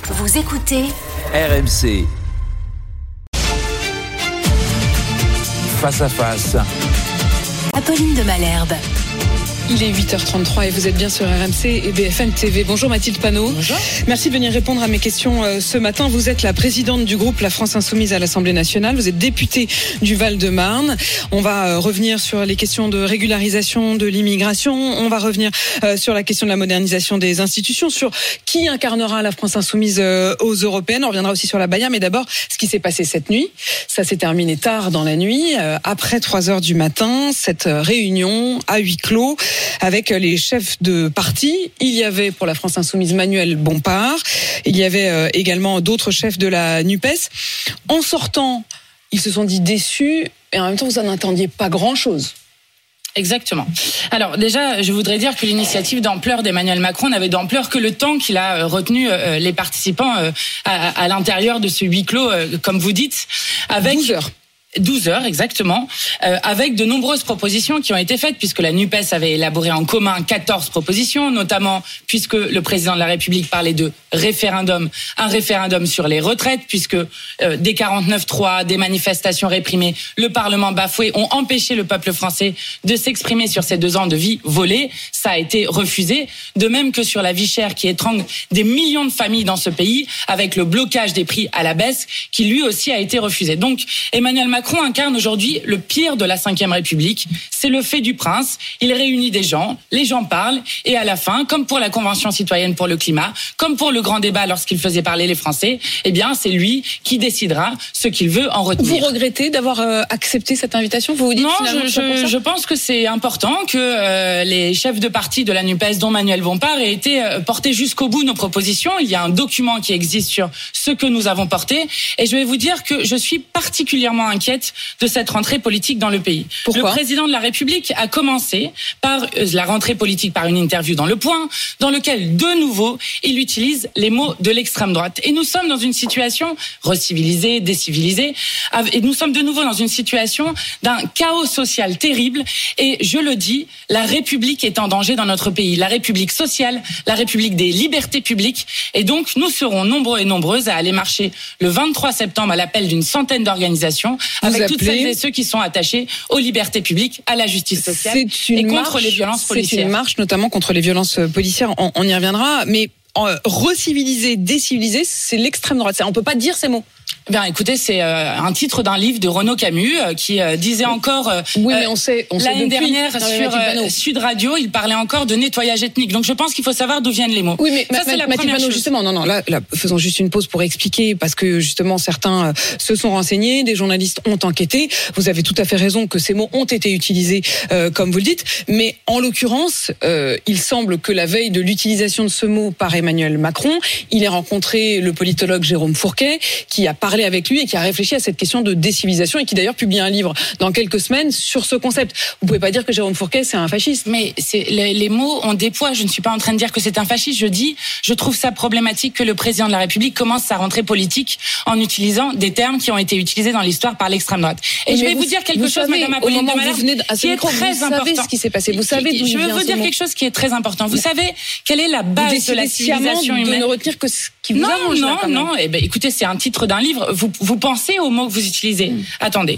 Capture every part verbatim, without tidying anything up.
Vous écoutez R M C. Face à face. Apolline de Malherbe. Il est huit heures trente-trois et vous êtes bien sur R M C et B F M T V. Bonjour Mathilde Panot. Bonjour. Merci de venir répondre à mes questions euh, ce matin. Vous êtes la présidente du groupe La France Insoumise à l'Assemblée nationale. Vous êtes députée du Val-de-Marne. On va euh, revenir sur les questions de régularisation de l'immigration. On va revenir euh, sur la question de la modernisation des institutions, sur qui incarnera la France Insoumise euh, aux Européennes. On reviendra aussi sur la Baïa. Mais d'abord, ce qui s'est passé cette nuit. Ça s'est terminé tard dans la nuit, euh, après trois heures du matin. Cette euh, réunion à huis clos avec les chefs de parti. Il y avait pour la France Insoumise Manuel Bompard. Il y avait euh, également d'autres chefs de la NUPES. En sortant, ils se sont dit déçus et en même temps, vous n'en attendiez pas grand-chose. Exactement. Alors déjà, je voudrais dire que l'initiative d'ampleur d'Emmanuel Macron n'avait d'ampleur que le temps qu'il a retenu euh, les participants euh, à, à l'intérieur de ce huis clos, euh, comme vous dites, avec douze heures. douze heures exactement, euh, avec de nombreuses propositions qui ont été faites, puisque la NUPES avait élaboré en commun quatorze propositions, notamment puisque le président de la République parlait de référendum, un référendum sur les retraites, puisque euh, des quarante-neuf trois, des manifestations réprimées, le Parlement bafoué ont empêché le peuple français de s'exprimer sur ces deux ans de vie volée. Ça a été refusé, de même que sur la vie chère qui étrangle des millions de familles dans ce pays, avec le blocage des prix à la baisse, qui lui aussi a été refusé. Donc Emmanuel Macron Macron incarne aujourd'hui le pire de la cinquième République. C'est le fait du prince. Il réunit des gens, les gens parlent, et à la fin, comme pour la Convention citoyenne pour le climat, comme pour le grand débat lorsqu'il faisait parler les Français, eh bien, c'est lui qui décidera ce qu'il veut en retenir. Vous regrettez d'avoir euh, accepté cette invitation ? Vous vous dites non, finalement je, je, je pense que c'est important que euh, les chefs de parti de la NUPES, dont Manuel Bompard, aient été euh, portés jusqu'au bout nos propositions. Il y a un document qui existe sur ce que nous avons porté, et je vais vous dire que je suis particulièrement inquiète de cette rentrée politique dans le pays. Pourquoi ? Le président de la République a commencé par la rentrée politique par une interview dans Le Point, dans lequel, de nouveau, il utilise les mots de l'extrême droite. Et nous sommes dans une situation recivilisée, décivilisée, et nous sommes de nouveau dans une situation d'un chaos social terrible. Et je le dis, la République est en danger dans notre pays. La République sociale, la République des libertés publiques. Et donc, nous serons nombreux et nombreuses à aller marcher le vingt-trois septembre à l'appel d'une centaine d'organisations, Vous avec appelez... toutes celles et ceux qui sont attachés aux libertés publiques, à la justice sociale et contre marche, les violences policières. C'est une marche notamment contre les violences policières, on, on y reviendra, mais euh, reciviliser, déciviliser, c'est l'extrême droite. On ne peut pas dire ces mots. Bien, écoutez, c'est euh, un titre d'un livre de Renaud Camus euh, qui euh, disait encore euh, oui, mais on sait, on sait l'année depuis, dernière sur euh, Sud Radio, il parlait encore de nettoyage ethnique. Donc je pense qu'il faut savoir d'où viennent les mots. Oui, mais ça, c'est la première chose. Justement, non, non, là, là, faisons juste une pause pour expliquer, parce que justement certains euh, se sont renseignés, des journalistes ont enquêté. Vous avez tout à fait raison que ces mots ont été utilisés, euh, comme vous le dites, mais en l'occurrence, euh, il semble que la veille de l'utilisation de ce mot par Emmanuel Macron, il ait rencontré le politologue Jérôme Fourquet, qui a parlé avec lui et qui a réfléchi à cette question de décivilisation et qui d'ailleurs publie un livre dans quelques semaines sur ce concept. Vous pouvez pas dire que Jérôme Fourquet c'est un fasciste. Mais c'est, les, les mots ont des poids. Je ne suis pas en train de dire que c'est un fasciste. Je dis, je trouve ça problématique que le président de la République commence sa rentrée politique en utilisant des termes qui ont été utilisés dans l'histoire par l'extrême droite. Et mais je vais vous, vous dire quelque vous chose, savez, Madame Apolline de Malherbe, qui est très vous important. Savez ce qui s'est passé. Vous savez d'où je il vais vient vous dire quelque chose qui est très important. Vous savez quelle est la base de la civilisation humaine ? De ne retenir que ce qui vous non, arrange. Non, là, quand non, non. Eh ben, écoutez, c'est un titre d'un livre. Vous, vous pensez aux mots que vous utilisez. Mmh. Attendez.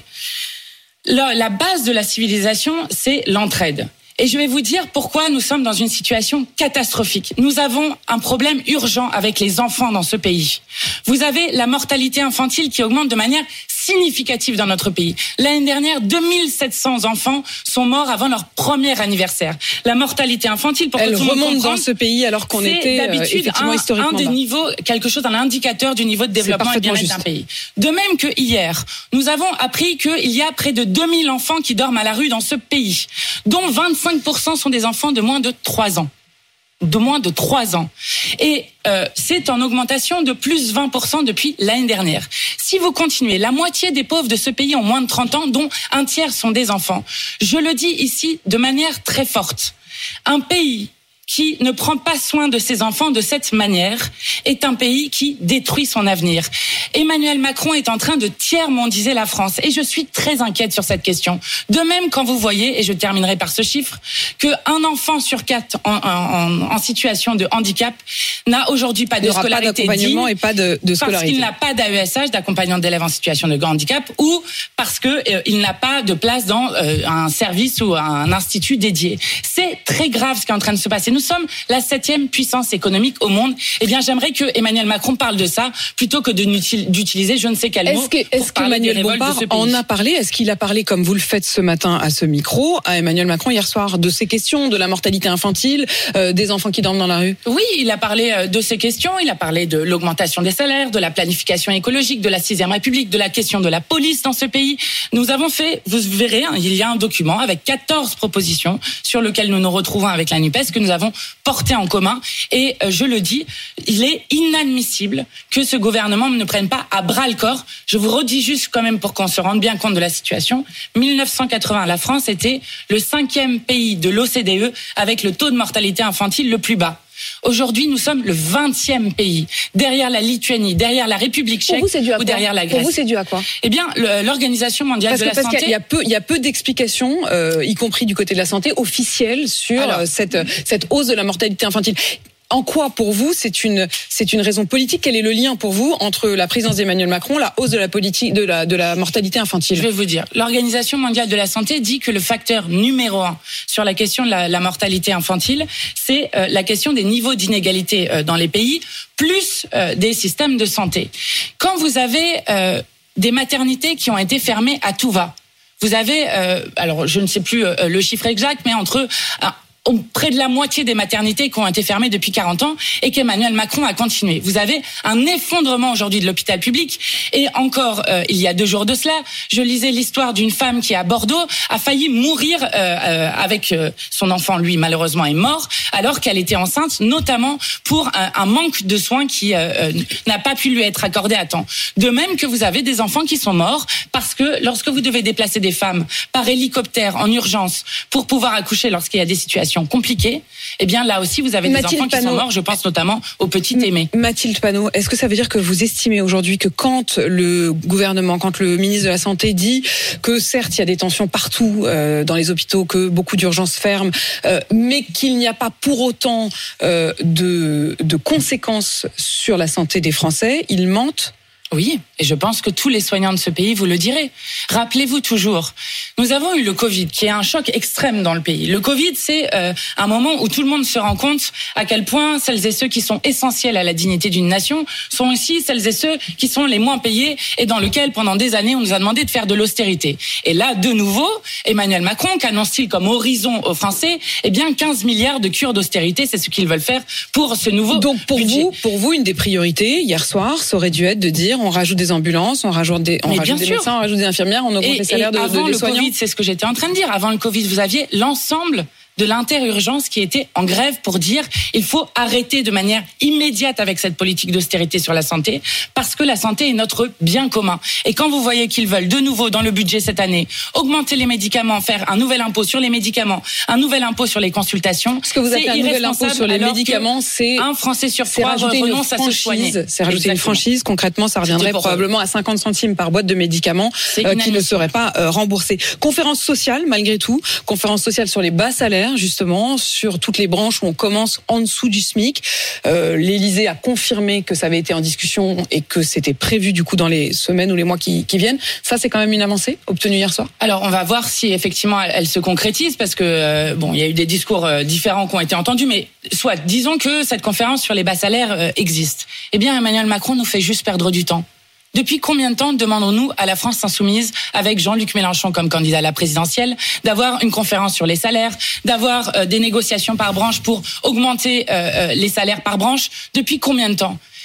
La, la base de la civilisation, c'est l'entraide. Et je vais vous dire pourquoi nous sommes dans une situation catastrophique. Nous avons un problème urgent avec les enfants dans ce pays. Vous avez la mortalité infantile qui augmente de manière significative dans notre pays. L'année dernière, deux mille sept cents enfants sont morts avant leur premier anniversaire. La mortalité infantile, pour que Elle tout le monde remonte comprenne, dans ce pays alors qu'on était d'habitude euh, effectivement un, historiquement un des bas. niveaux, quelque chose, un indicateur du niveau de développement et bien-être d'un pays. De même que hier, nous avons appris qu'il y a près de deux mille enfants qui dorment à la rue dans ce pays, dont vingt-cinq pour cent sont des enfants de moins de trois ans. De moins de trois ans. Et euh, c'est en augmentation de plus vingt pour cent depuis l'année dernière. Si vous continuez, la moitié des pauvres de ce pays ont moins de trente ans, dont un tiers sont des enfants. Je le dis ici de manière très forte. Un pays qui ne prend pas soin de ses enfants de cette manière est un pays qui détruit son avenir. Emmanuel Macron est en train de tiers-mondiser la France et je suis très inquiète sur cette question. De même quand vous voyez, et je terminerai par ce chiffre, qu'un enfant sur quatre en, en, en situation de handicap n'a aujourd'hui pas de scolarité pas d'accompagnement digne, et pas de, de scolarité. Parce qu'il n'a pas d'A E S H, d'accompagnant d'élèves en situation de handicap, ou parce que euh, il n'a pas de place dans euh, un service ou un institut dédié. C'est très grave ce qui est en train de se passer. Nous sommes la septième puissance économique au monde. Eh bien, j'aimerais que Emmanuel Macron parle de ça plutôt que de d'utiliser je ne sais quel mot est-ce que, pour est-ce parler des qu'Emmanuel révoltes Bompard de ce pays. en a parlé? Est-ce qu'il a parlé, comme vous le faites ce matin à ce micro, à Emmanuel Macron hier soir, de ces questions, de la mortalité infantile, euh, des enfants qui dorment dans la rue? Oui, il a parlé de ces questions. Il a parlé de l'augmentation des salaires, de la planification écologique, de la sixième République, de la question de la police dans ce pays. Nous avons fait, vous verrez, hein, il y a un document avec quatorze propositions sur lequel nous nous retrouvons avec la NUPES que nous avons porté en commun. Et euh, je le dis, il est inadmissible que ce gouvernement ne prenne pas à bras le corps. Je vous redis juste quand même pour qu'on se rende bien compte de la situation. mille neuf cent quatre-vingts, la France était le cinquième pays de l'O C D E avec le taux de mortalité infantile le plus bas. Aujourd'hui, nous sommes le vingtième pays, derrière la Lituanie, derrière la République tchèque ou derrière la Grèce. Pour vous, c'est dû à quoi? Eh bien, l'Organisation mondiale parce de que, la parce santé. Il y a peu, il y a peu d'explications, euh, y compris du côté de la santé, officielles sur Alors, cette cette hausse de la mortalité infantile. En quoi, pour vous, c'est une c'est une raison politique? Quel est le lien pour vous entre la présidence d'Emmanuel Macron, la hausse de la politique de la de la mortalité infantile? Je vais vous dire. L'Organisation mondiale de la santé dit que le facteur numéro un sur la question de la, la mortalité infantile, c'est euh, la question des niveaux d'inégalité euh, dans les pays, plus euh, des systèmes de santé. Quand vous avez euh, des maternités qui ont été fermées à tout va, vous avez, euh, alors je ne sais plus euh, le chiffre exact, mais entre euh, près de la moitié des maternités qui ont été fermées depuis quarante ans et qu'Emmanuel Macron a continué. Vous avez un effondrement aujourd'hui de l'hôpital public et encore euh, il y a deux jours de cela, je lisais l'histoire d'une femme qui à Bordeaux a failli mourir euh, euh, avec euh, son enfant, lui malheureusement est mort alors qu'elle était enceinte, notamment pour un, un manque de soins qui euh, euh, n'a pas pu lui être accordé à temps. De même que vous avez des enfants qui sont morts parce que lorsque vous devez déplacer des femmes par hélicoptère en urgence pour pouvoir accoucher lorsqu'il y a des situations compliquées, eh bien là aussi vous avez Mathilde des enfants Panot, qui sont morts, je pense notamment au petit Aimé. Mathilde Panot, est-ce que ça veut dire que vous estimez aujourd'hui que quand le gouvernement, quand le ministre de la Santé dit que certes il y a des tensions partout euh, dans les hôpitaux, que beaucoup d'urgences ferment, euh, mais qu'il n'y a pas pour autant euh, de, de conséquences sur la santé des Français, il mente? Oui, et je pense que tous les soignants de ce pays vous le diraient. Rappelez-vous toujours, nous avons eu le Covid, qui est un choc extrême dans le pays. Le Covid, c'est euh, un moment où tout le monde se rend compte à quel point celles et ceux qui sont essentiels à la dignité d'une nation sont aussi celles et ceux qui sont les moins payés et dans lequel, pendant des années, on nous a demandé de faire de l'austérité. Et là, de nouveau, Emmanuel Macron, qu'annonce-t-il comme horizon aux Français? Eh bien, quinze milliards de cures d'austérité, c'est ce qu'ils veulent faire pour ce nouveau Donc pour budget. vous, pour vous, une des priorités hier soir, ça aurait dû être de dire on rajoute des ambulances, on rajoute des, on rajoute des médecins, on rajoute des infirmières, on augmente et, les salaires de, avant de, des le soignants. Covid, c'est ce que j'étais en train de dire. Avant le Covid, vous aviez l'ensemble de l'interurgence qui était en grève pour dire il faut arrêter de manière immédiate avec cette politique d'austérité sur la santé parce que la santé est notre bien commun. Et quand vous voyez qu'ils veulent de nouveau dans le budget cette année augmenter les médicaments, faire un nouvel impôt sur les médicaments, un nouvel impôt sur les consultations, ce que vous appelez un nouvel impôt sur les médicaments, c'est un Français sur trois renonce à se soigner. C'est rajouter une franchise. Concrètement, ça reviendrait probablement à cinquante centimes par boîte de médicaments euh, qui ne seraient pas euh, remboursés. Conférence sociale, malgré tout, conférence sociale sur les bas salaires, justement, sur toutes les branches où on commence en dessous du SMIC. Euh, L'Élysée a confirmé que ça avait été en discussion et que c'était prévu du coup dans les semaines ou les mois qui, qui viennent. Ça, c'est quand même une avancée obtenue hier soir. Alors, on va voir si effectivement elle, elle se concrétise parce que euh, bon, il y a eu des discours euh, différents qui ont été entendus, mais soit disons que cette conférence sur les bas salaires euh, existe. Eh bien, Emmanuel Macron nous fait juste perdre du temps. Depuis combien de temps demandons-nous à la France insoumise, avec Jean-Luc Mélenchon comme candidat à la présidentielle, d'avoir une conférence sur les salaires, d'avoir euh, des négociations par branche pour augmenter euh, euh, les salaires par branche? Depuis combien de temps?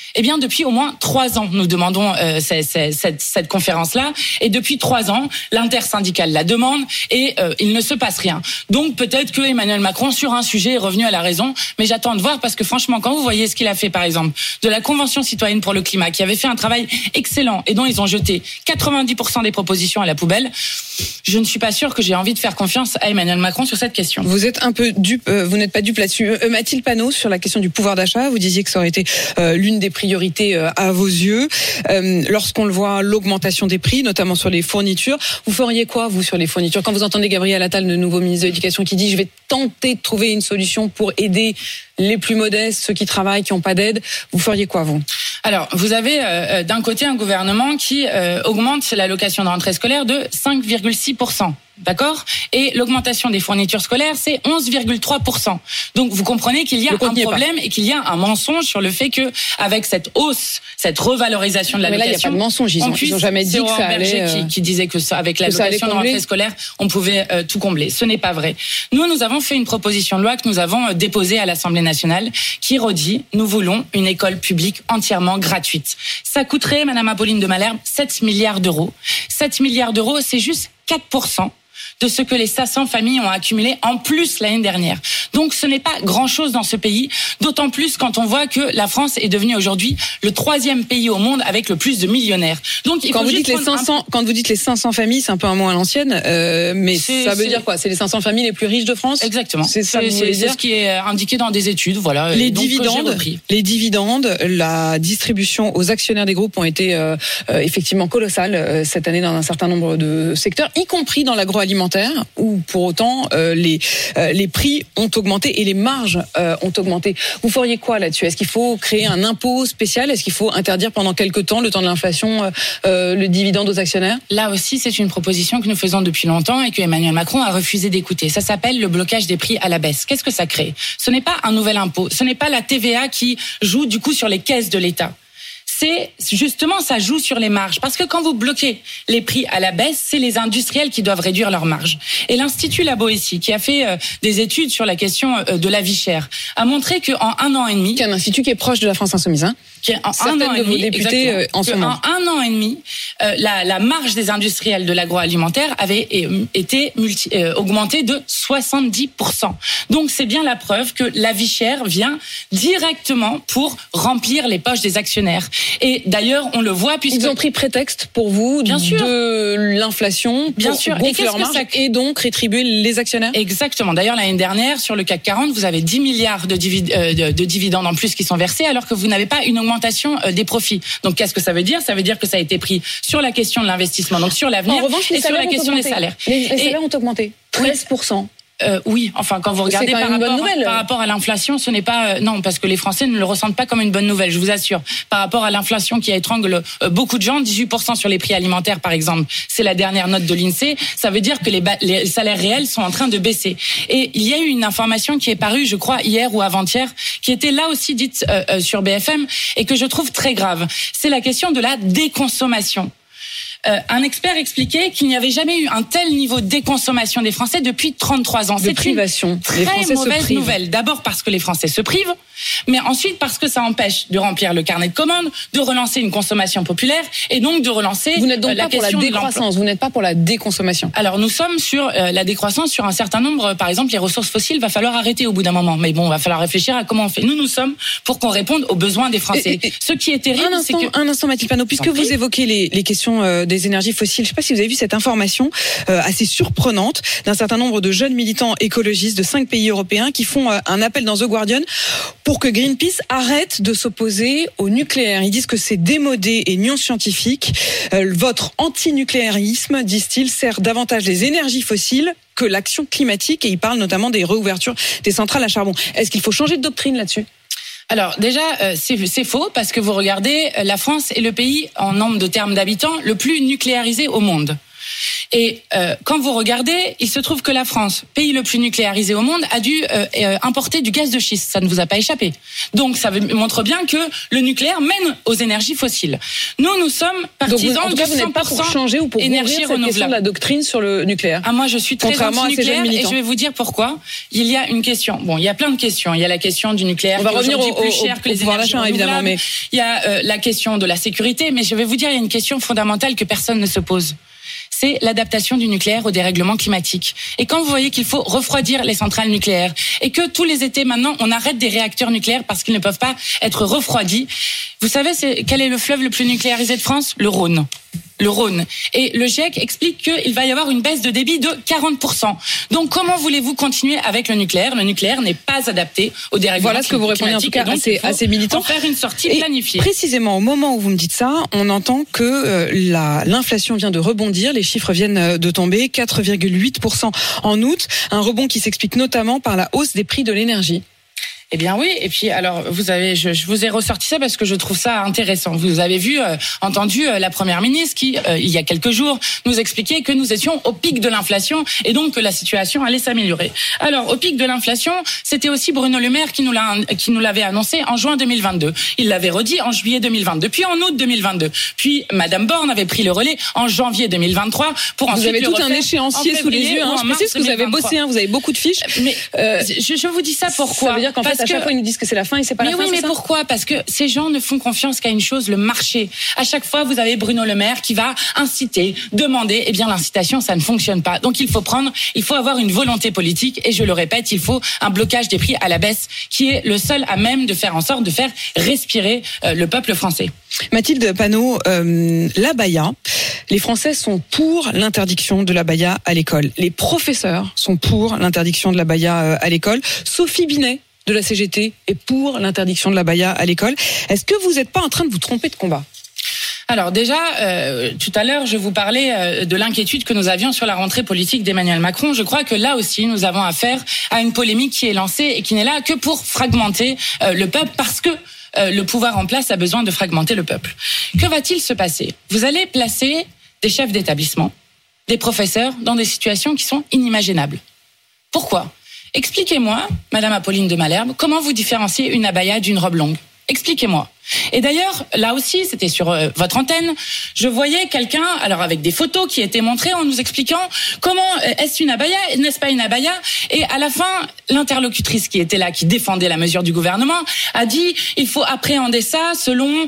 Eh bien, depuis au moins trois ans, nous demandons euh, cette, cette, cette conférence-là. Et depuis trois ans, l'intersyndicale la demande et euh, il ne se passe rien. Donc peut-être que Emmanuel Macron, sur un sujet, est revenu à la raison. Mais j'attends de voir parce que franchement, quand vous voyez ce qu'il a fait, par exemple, de la Convention citoyenne pour le climat, qui avait fait un travail excellent et dont ils ont jeté quatre-vingt-dix pour cent des propositions à la poubelle, je ne suis pas sûre que j'ai envie de faire confiance à Emmanuel Macron sur cette question. Vous êtes un peu dupe, euh, vous n'êtes pas dupe là-dessus. Euh, Mathilde Panot, sur la question du pouvoir d'achat, vous disiez que ça aurait été euh, l'une des priorités euh, à vos yeux. Euh, lorsqu'on le voit, l'augmentation des prix, notamment sur les fournitures, vous feriez quoi, vous, sur les fournitures? Quand vous entendez Gabriel Attal, le nouveau ministre de l'Éducation, qui dit « je vais tenter de trouver une solution pour aider les plus modestes, ceux qui travaillent, qui n'ont pas d'aide », vous feriez quoi, vous? Alors, vous avez euh, d'un côté un gouvernement qui euh, augmente l'allocation de rentrée scolaire de cinq virgule six pour cent. D'accord? Et l'augmentation des fournitures scolaires, c'est onze virgule trois pour cent. Donc, vous comprenez qu'il y a un problème et qu'il y a un mensonge sur le fait que, avec cette hausse, cette revalorisation de l'allocation. Mais là, il n'y a pas de mensonge. Ils ont, ils ont jamais dit que ça allait. Euh, qui, qui disait que ça, avec l'allocation de rentrée scolaire, on pouvait euh, tout combler. Ce n'est pas vrai. Nous, nous avons fait une proposition de loi que nous avons euh, déposée à l'Assemblée nationale qui redit, nous voulons une école publique entièrement gratuite. Ça coûterait, Madame Apolline de Malherbe, sept milliards d'euros. sept milliards d'euros, c'est juste quatre pour cent. De ce que les cinq cents familles ont accumulé en plus l'année dernière. Donc ce n'est pas grand-chose dans ce pays, d'autant plus quand on voit que la France est devenue aujourd'hui le troisième pays au monde avec le plus de millionnaires. Donc il quand faut vous dites les cinq cents, un... quand vous dites les cinq cents familles, c'est un peu un mot à l'ancienne, euh, mais c'est, ça veut dire quoi? C'est les cinq cents familles les plus riches de France? Exactement. C'est ça. C'est, c'est, c'est ce qui est indiqué dans des études, voilà. Les donc, dividendes, les dividendes, la distribution aux actionnaires des groupes ont été euh, euh, effectivement colossales euh, cette année dans un certain nombre de secteurs, y compris dans l'agroalimentaire, où pour autant euh, les euh, les prix ont augmenté et les marges euh, ont augmenté. Vous feriez quoi là-dessus? Est-ce qu'il faut créer un impôt spécial? Est-ce qu'il faut interdire pendant quelques temps, le temps de l'inflation, euh, euh, le dividende aux actionnaires? Là aussi, c'est une proposition que nous faisons depuis longtemps et que Emmanuel Macron a refusé d'écouter. Ça s'appelle le blocage des prix à la baisse. Qu'est-ce que ça crée? Ce n'est pas un nouvel impôt. Ce n'est pas la T V A qui joue du coup sur les caisses de l'État. C'est justement, ça joue sur les marges. Parce que quand vous bloquez les prix à la baisse, c'est les industriels qui doivent réduire leurs marges. Et l'Institut La Boétie, qui a fait euh, des études sur la question euh, de la vie chère, a montré qu'en un an et demi... Qui est un institut qui est proche de la France Insoumise, hein, qui est en un an et demi, députés euh, en ce moment. En un an et demi, euh, la, la marge des industriels de l'agroalimentaire avait été multi, euh, augmentée de soixante-dix pour cent. Donc c'est bien la preuve que la vie chère vient directement pour remplir les poches des actionnaires. Et d'ailleurs, on le voit puisque... Ils ont pris prétexte pour vous bien sûr. de l'inflation bien pour sûr. gonfler leur marge ça... et donc rétribuer les actionnaires. Exactement. D'ailleurs, l'année dernière, sur le C A C quarante, vous avez dix milliards de, divid... euh, de, de dividendes en plus qui sont versés alors que vous n'avez pas une augmentation euh, des profits. Donc, qu'est-ce que ça veut dire? Ça veut dire que ça a été pris sur la question de l'investissement, donc sur l'avenir, en revanche, les et sur la question des salaires. Les, les salaires et... ont augmenté. treize pour cent. Euh, oui, enfin quand vous regardez par rapport, par rapport à l'inflation, ce n'est pas euh, non parce que les Français ne le ressentent pas comme une bonne nouvelle, je vous assure. Par rapport à l'inflation qui étrangle euh, beaucoup de gens, dix-huit pour cent sur les prix alimentaires par exemple, c'est la dernière note de l'INSEE, ça veut dire que les, ba- les salaires réels sont en train de baisser. Et il y a eu une information qui est parue, je crois hier ou avant-hier, qui était là aussi dite euh, euh, sur B F M et que je trouve très grave. C'est la question de la déconsommation. Euh, un expert expliquait qu'il n'y avait jamais eu un tel niveau de déconsommation des Français depuis trente-trois ans. De C'est privation. une très les Français mauvaise nouvelle. D'abord parce que les Français se privent, mais ensuite parce que ça empêche de remplir le carnet de commandes, de relancer une consommation populaire et donc de relancer vous n'êtes donc euh, la pas pour question la décroissance, vous n'êtes pas pour la déconsommation. Alors nous sommes sur euh, la décroissance sur un certain nombre, par exemple les ressources fossiles, va falloir arrêter au bout d'un moment. Mais bon, va falloir réfléchir à comment on fait. Nous, nous sommes pour qu'on réponde aux besoins des Français. Et, et, Ce qui est terrible, un instant, c'est que... Un instant, Mathilde Panot, puisque vous évoquez les, les questions euh, des énergies fossiles, je ne sais pas si vous avez vu cette information euh, assez surprenante d'un certain nombre de jeunes militants écologistes de cinq pays européens qui font euh, un appel dans The Guardian pour que Greenpeace arrête de s'opposer au nucléaire. Ils disent que c'est démodé et non scientifique. Euh, votre antinucléarisme, disent-ils, sert davantage les énergies fossiles que l'action climatique, et ils parlent notamment des réouvertures des centrales à charbon. Est-ce qu'il faut changer de doctrine là-dessus ? Alors déjà, euh, c'est, c'est faux parce que vous regardez, la France est le pays en nombre de termes d'habitants le plus nucléarisé au monde. Et euh, quand vous regardez, il se trouve que la France, pays le plus nucléarisé au monde, a dû euh, euh, importer du gaz de schiste. Ça ne vous a pas échappé. Donc ça montre bien que le nucléaire mène aux énergies fossiles. Nous, nous sommes partisans Donc, de cent pour cent pour changer ou pour énergie cette question renouvelable. de la doctrine sur le nucléaire. Ah, moi, je suis très anti-nucléaire et je vais vous dire pourquoi. Il y a une question. Bon, il y a plein de questions. Il y a la question du nucléaire On va qui est aujourd'hui revenir au, plus cher au, que les pouvoir énergies d'achat, évidemment, mais il y a euh, la question de la sécurité. Mais je vais vous dire, il y a une question fondamentale que personne ne se pose. C'est l'adaptation du nucléaire au dérèglement climatique. Et quand vous voyez qu'il faut refroidir les centrales nucléaires et que tous les étés maintenant on arrête des réacteurs nucléaires parce qu'ils ne peuvent pas être refroidis, vous savez c'est, quel est le fleuve le plus nucléarisé de France ? Le Rhône. Le Rhône. Et le GIEC explique qu'il va y avoir une baisse de débit de quarante pour cent. Donc comment voulez-vous continuer avec le nucléaire ? Le nucléaire n'est pas adapté au dérèglement voilà ce que vous répondez en tout cas assez, assez militant. Faire une sortie et planifiée. Précisément au moment où vous me dites ça, on entend que euh, la, l'inflation vient de rebondir, les chiffres viennent de tomber, quatre virgule huit pour cent en août, un rebond qui s'explique notamment par la hausse des prix de l'énergie. Eh bien oui, et puis alors vous avez, je, je vous ai ressorti ça parce que je trouve ça intéressant. Vous avez vu, euh, entendu euh, la première ministre qui, euh, il y a quelques jours, nous expliquait que nous étions au pic de l'inflation et donc que la situation allait s'améliorer. Alors au pic de l'inflation, c'était aussi Bruno Le Maire qui nous l'a, qui nous l'avait annoncé en juin deux mille vingt-deux. Il l'avait redit en juillet deux mille vingt-deux, puis en août deux mille vingt-deux. Puis Madame Borne avait pris le relais en janvier deux mille vingt-trois pour vous ensuite avez le tout un refaire échéancier sous les yeux. Hein. Je précise que vous avez bossé, hein, vous avez beaucoup de fiches. Mais euh, je, je vous dis ça pourquoi ? Ça veut dire qu'en fait, à chaque que... fois, ils nous disent que c'est la fin et c'est pas mais la oui, fin. Mais c'est oui, mais ça pourquoi ? Parce que ces gens ne font confiance qu'à une chose, le marché. À chaque fois, vous avez Bruno Le Maire qui va inciter, demander. Eh bien, l'incitation, ça ne fonctionne pas. Donc, il faut prendre, il faut avoir une volonté politique. Et je le répète, il faut un blocage des prix à la baisse, qui est le seul à même de faire en sorte de faire respirer euh, le peuple français. Mathilde Panot, euh, l'abaya. Les Français sont pour l'interdiction de l'abaya à l'école. Les professeurs sont pour l'interdiction de l'abaya à l'école. Sophie Binet de la C G T est pour l'interdiction de l'abaya à l'école. Est-ce que vous n'êtes pas en train de vous tromper de combat ? Alors déjà, euh, tout à l'heure, je vous parlais euh, de l'inquiétude que nous avions sur la rentrée politique d'Emmanuel Macron. Je crois que là aussi, nous avons affaire à une polémique qui est lancée et qui n'est là que pour fragmenter euh, le peuple parce que euh, le pouvoir en place a besoin de fragmenter le peuple. Que va-t-il se passer ? Vous allez placer des chefs d'établissement, des professeurs dans des situations qui sont inimaginables. Pourquoi ? Expliquez-moi, Madame Apolline de Malherbe, comment vous différenciez une abaya d'une robe longue ? Expliquez-moi. Et d'ailleurs, là aussi, c'était sur euh, votre antenne, je voyais quelqu'un, alors avec des photos qui étaient montrées en nous expliquant comment euh, est-ce une abaya, n'est-ce pas une abaya ? Et à la fin, l'interlocutrice qui était là, qui défendait la mesure du gouvernement, a dit il faut appréhender ça selon...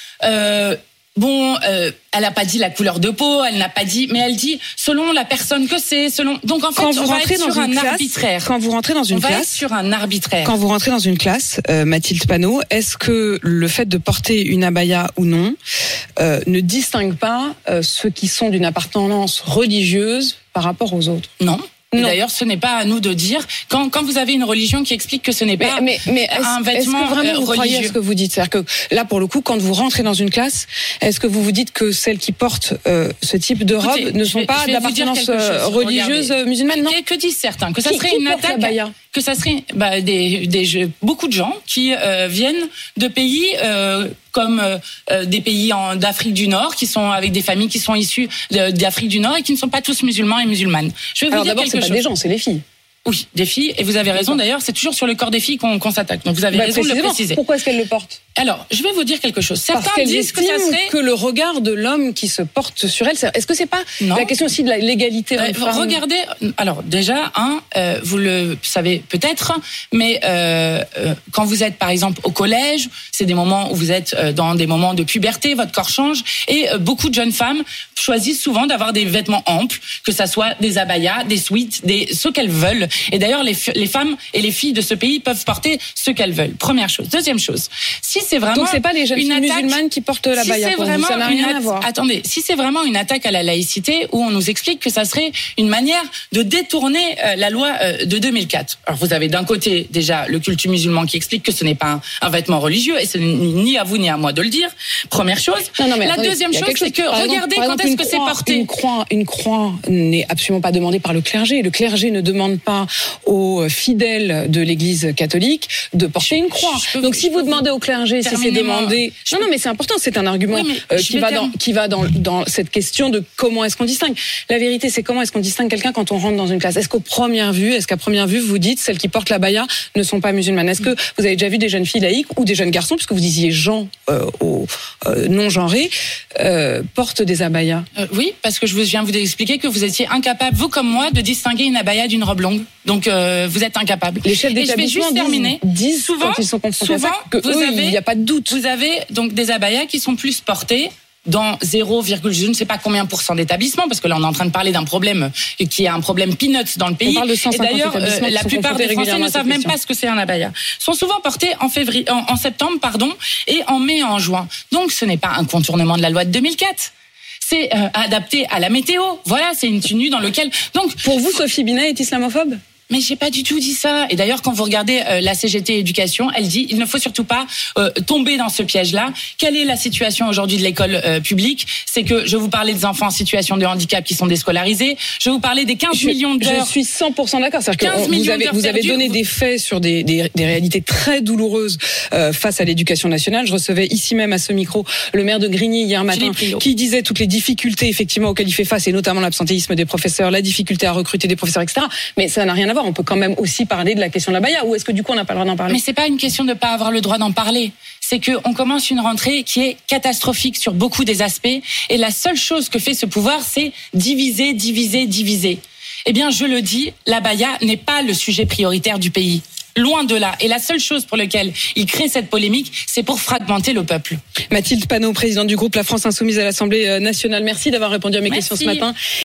Euh, Bon, euh, elle n'a pas dit la couleur de peau, elle n'a pas dit, mais elle dit selon la personne que c'est, selon. Donc en fait, quand vous on va rentrez être dans sur une un classe, arbitraire. Quand vous rentrez dans une on classe, va être sur un arbitraire. Quand vous rentrez dans une classe, euh, Mathilde Panot, est-ce que le fait de porter une abaya ou non euh, ne distingue pas euh, ceux qui sont d'une appartenance religieuse par rapport aux autres ? Non. Et d'ailleurs, ce n'est pas à nous de dire quand quand vous avez une religion qui explique que ce n'est pas mais, mais, mais un vêtement est-ce que vraiment euh, vous croyez à ce que vous dites ? C'est-à-dire que là, pour le coup, quand vous rentrez dans une classe, est-ce que vous vous dites que celles qui portent euh, ce type de robe Écoutez, ne sont vais, pas d'appartenance religieuse Regardez. musulmane ? Non. Que, que disent certains ? Que ça qui, serait qui une porte attaque. l'abaya ? Que ça serait bah, des, des beaucoup de gens qui euh, viennent de pays euh, comme euh, des pays en, d'Afrique du Nord, qui sont avec des familles qui sont issues de, d'Afrique du Nord et qui ne sont pas tous musulmans et musulmanes. Je vais vous Alors dire d'abord, quelque c'est pas chose. des gens, c'est les filles. Oui, des filles. Et vous avez raison. D'ailleurs, c'est toujours sur le corps des filles qu'on, qu'on s'attaque. Donc vous avez bah, raison de le préciser. Pourquoi est-ce qu'elles le portent ? Alors, je vais vous dire quelque chose. Certains Parce qu'elles disent que ça serait que le regard de l'homme qui se porte sur elle. Est-ce que c'est pas non. la question aussi de la l'égalité euh, homme-femme ? Regardez. Alors déjà, hein, euh, vous le savez peut-être, mais euh, euh, quand vous êtes par exemple au collège, c'est des moments où vous êtes euh, dans des moments de puberté, votre corps change, et euh, beaucoup de jeunes femmes choisissent souvent d'avoir des vêtements amples, que ça soit des abayas, des sweats, des ce qu'elles veulent. Et d'ailleurs, les les femmes et les filles de ce pays peuvent porter ce qu'elles veulent. Première chose. Deuxième chose. Si c'est vraiment donc c'est pas les jeunes une filles attaque, musulmanes qui portent la si baya, c'est pour vraiment vous, ça n'a rien une à voir. Attendez, si c'est vraiment une attaque à la laïcité où on nous explique que ça serait une manière de détourner euh, la loi euh, de deux mille quatre. Alors vous avez d'un côté déjà le culte musulman qui explique que ce n'est pas un, un vêtement religieux et ce n'est ni à vous ni à moi de le dire. Première chose. Non, non, mais la attendez, deuxième chose, c'est que par regardez exemple, quand exemple, est-ce que croix, c'est porté. Une croix, une croix n'est absolument pas demandée par le clergé. Le clergé ne demande pas droit aux fidèles de l'Église catholique de porter une croix. peux, Donc si vous demandez au clergé, si c'est demandé... Non, non, mais c'est important, c'est un argument oui, euh, qui, va dans, qui va dans, dans cette question de comment est-ce qu'on distingue. La vérité, c'est comment est-ce qu'on distingue quelqu'un quand on rentre dans une classe. Est-ce qu'au première vue, est-ce qu'à première vue, vous dites celles qui portent l'abaya ne sont pas musulmanes? Est-ce que vous avez déjà vu des jeunes filles laïques ou des jeunes garçons, puisque vous disiez gens euh, au, euh, non genrés, euh, portent des abayas? euh, Oui, parce que je viens vous expliquer que vous étiez incapable, vous comme moi, de distinguer une abaya d'une robe longue. Donc euh, vous êtes incapable. Les chefs d'établissement disent, disent souvent, quand ils sont confrontés à ça, que vous eux, avez, il n'y a pas de doute. Vous avez donc des abayas qui sont plus portés dans zéro, je ne sais pas combien pour cent d'établissements, parce que là on est en train de parler d'un problème qui est un problème peanuts dans le pays. On parle de cent cinquante et d'ailleurs, euh, la plupart des Français ne savent même pas ce que c'est un abaya. Sont souvent portés en février, en, en septembre, pardon, et en mai et en juin. Donc ce n'est pas un contournement de la loi de deux mille quatre. C'est euh, adapté à la météo. Voilà, c'est une tenue dans laquelle. Donc pour vous, Sophie Binet est islamophobe? Mais j'ai pas du tout dit ça. Et d'ailleurs, quand vous regardez euh, la C G T Éducation, elle dit il ne faut surtout pas euh, tomber dans ce piège-là. Quelle est la situation aujourd'hui de l'école euh, publique? C'est que je vous parlais des enfants en situation de handicap qui sont déscolarisés. Je vous parlais des quinze je, millions d'heures. Je suis cent pour cent d'accord. C'est-à-dire que on, vous avez, vous avez donné des faits sur des, des, des réalités très douloureuses euh, face à l'éducation nationale. Je recevais ici même à ce micro le maire de Grigny hier matin qui disait toutes les difficultés effectivement auxquelles il fait face et notamment l'absentéisme des professeurs, la difficulté à recruter des professeurs, et cetera. Mais ça n'a rien à voir. On peut quand même aussi parler de la question de la baya, ou est-ce que du coup on n'a pas le droit d'en parler? Mais c'est pas une question de pas avoir le droit d'en parler. C'est que on commence une rentrée qui est catastrophique sur beaucoup des aspects, et la seule chose que fait ce pouvoir, c'est diviser, diviser, diviser. Eh bien, je le dis, la baya n'est pas le sujet prioritaire du pays. Loin de là. Et la seule chose pour laquelle il crée cette polémique, c'est pour fragmenter le peuple. Mathilde Panot, présidente du groupe La France Insoumise à l'Assemblée nationale. Merci d'avoir répondu à mes Merci. questions ce matin.